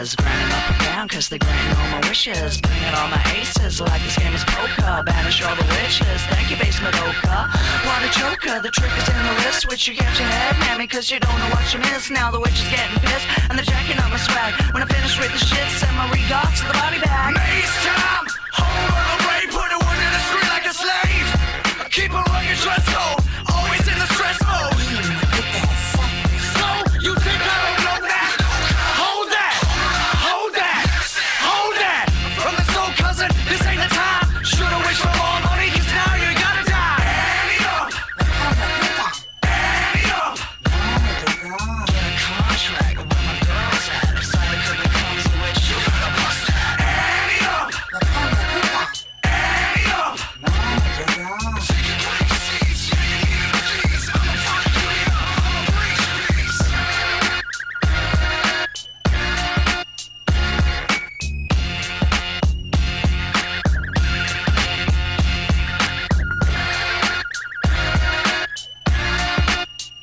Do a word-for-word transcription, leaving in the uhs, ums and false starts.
dishes. Grinding up and down cause they grant all my wishes. Bringing all my aces like this game is poker. Banish all the witches, thank you basement Oka. What a choker, the trick is in the wrist. Switch, you kept your head, mammy, cause you don't know what you miss. Now the witch is getting pissed and they're jacking up my swag. When I finish with the shit, send my regards to the body bag. Mace time, hold on the way, put a one in the street like a slave. Keep a rugged dress code.